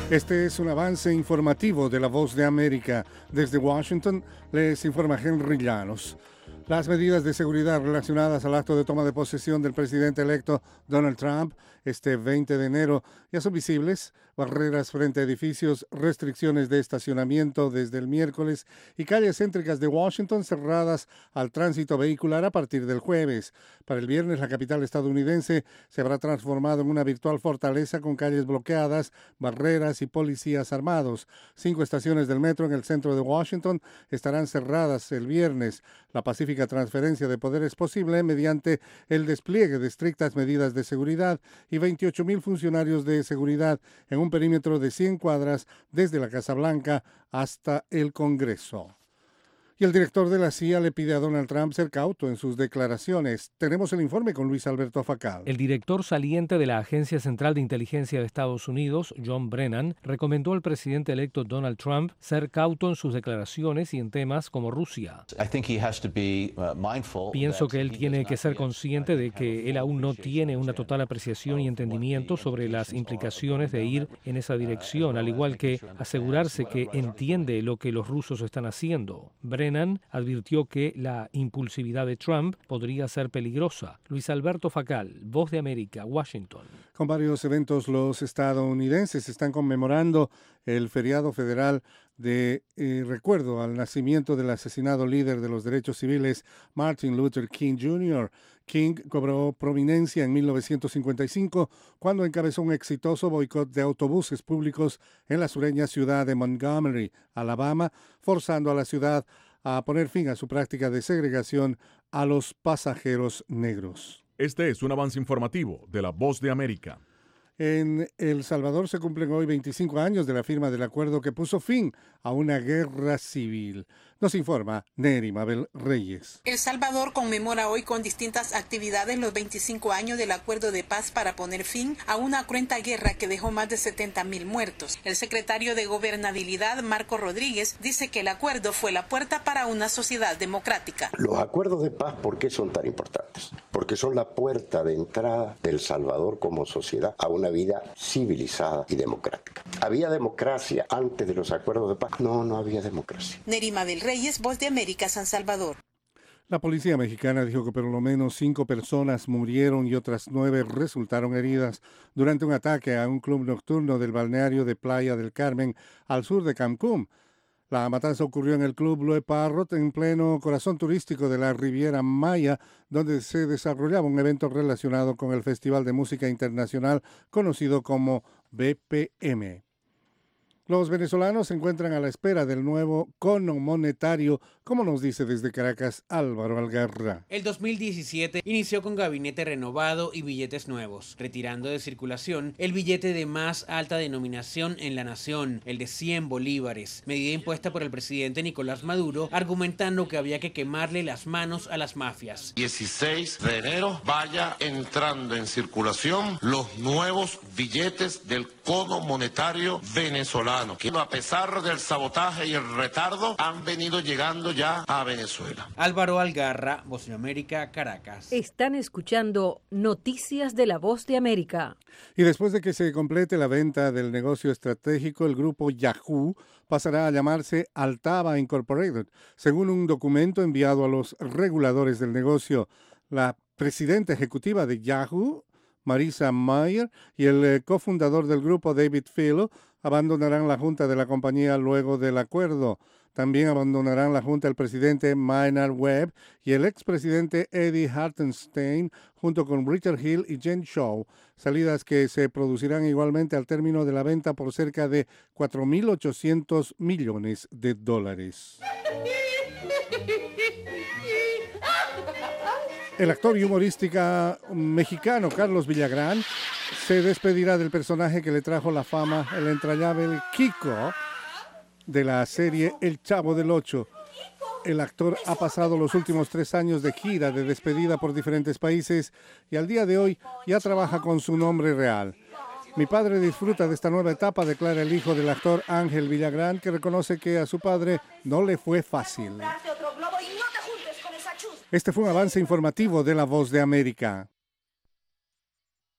Este es un avance informativo de La Voz de América. Desde Washington les informa Henry Llanos. Las medidas de seguridad relacionadas al acto de toma de posesión del presidente electo Donald Trump este 20 de enero ya son visibles. Barreras frente a edificios, restricciones de estacionamiento desde el miércoles y calles céntricas de Washington cerradas al tránsito vehicular a partir del jueves. Para el viernes, la capital estadounidense se habrá transformado en una virtual fortaleza con calles bloqueadas, barreras y policías armados. 5 estaciones del metro en el centro de Washington estarán cerradas el viernes. La pacífica transferencia de poder es posible mediante el despliegue de estrictas medidas de seguridad y 28,000 funcionarios de seguridad en un perímetro de 100 cuadras desde la Casa Blanca hasta el Congreso. Y el director de la CIA le pide a Donald Trump ser cauto en sus declaraciones. Tenemos el informe con Luis Alberto Facal. El director saliente de la Agencia Central de Inteligencia de Estados Unidos, John Brennan, recomendó al presidente electo Donald Trump ser cauto en sus declaraciones y en temas como Rusia. Pienso que él tiene que ser consciente de que él aún no tiene una total apreciación y entendimiento sobre las implicaciones de ir en esa dirección, al igual que asegurarse que entiende lo que los rusos están haciendo. Brennan advirtió que la impulsividad de Trump podría ser peligrosa. Luis Alberto Facal, Voz de América, Washington. Con varios eventos, los estadounidenses están conmemorando el feriado federal de recuerdo al nacimiento del asesinado líder de los derechos civiles, Martin Luther King Jr. King cobró prominencia en 1955 cuando encabezó un exitoso boicot de autobuses públicos en la sureña ciudad de Montgomery, Alabama, forzando a la ciudad a poner fin a su práctica de segregación a los pasajeros negros. Este es un avance informativo de La Voz de América. En El Salvador se cumplen hoy 25 años de la firma del acuerdo que puso fin a una guerra civil. Nos informa Nery Mabel Reyes. El Salvador conmemora hoy con distintas actividades los 25 años del acuerdo de paz para poner fin a una cruenta guerra que dejó más de 70,000 muertos. El secretario de Gobernabilidad, Marco Rodríguez, dice que el acuerdo fue la puerta para una sociedad democrática. Los acuerdos de paz, ¿por qué son tan importantes? Porque son la puerta de entrada del Salvador como sociedad a una vida civilizada y democrática. ¿Había democracia antes de los acuerdos de paz? No había democracia. Nery Mabel Reyes, Voz de América, San Salvador. La policía mexicana dijo que por lo menos 5 personas murieron y otras 9 resultaron heridas durante un ataque a un club nocturno del balneario de Playa del Carmen, al sur de Cancún. La matanza ocurrió en el Club Loe Parrot, en pleno corazón turístico de la Riviera Maya, donde se desarrollaba un evento relacionado con el Festival de Música Internacional conocido como BPM. Los venezolanos se encuentran a la espera del nuevo cono monetario, como nos dice desde Caracas Álvaro Algarra. El 2017 inició con gabinete renovado y billetes nuevos, retirando de circulación el billete de más alta denominación en la nación, el de 100 bolívares, medida impuesta por el presidente Nicolás Maduro, argumentando que había que quemarle las manos a las mafias. 16 de enero vaya entrando en circulación los nuevos billetes del cono monetario venezolano, que a pesar del sabotaje y el retardo han venido llegando ya a Venezuela. Álvaro Algarra, Voz de América, Caracas. Están escuchando Noticias de la Voz de América. Y después de que se complete la venta del negocio estratégico, el grupo Yahoo pasará a llamarse Altava Incorporated, según un documento enviado a los reguladores del negocio. La presidenta ejecutiva de Yahoo, Marissa Mayer, y el cofundador del grupo, David Filo, abandonarán la junta de la compañía luego del acuerdo. También abandonarán la junta el presidente Maynard Webb y el expresidente Eddie Hartenstein, junto con Richard Hill y Jen Shaw, salidas que se producirán igualmente al término de la venta por cerca de $4,800 millones. El actor y humorística mexicano Carlos Villagrán se despedirá del personaje que le trajo la fama, el entrañable Kiko, de la serie El Chavo del Ocho. El actor ha pasado los últimos 3 años de gira de despedida por diferentes países y al día de hoy ya trabaja con su nombre real. Mi padre disfruta de esta nueva etapa, declara el hijo del actor Ángel Villagrán, que reconoce que a su padre no le fue fácil. Este fue un avance informativo de La Voz de América.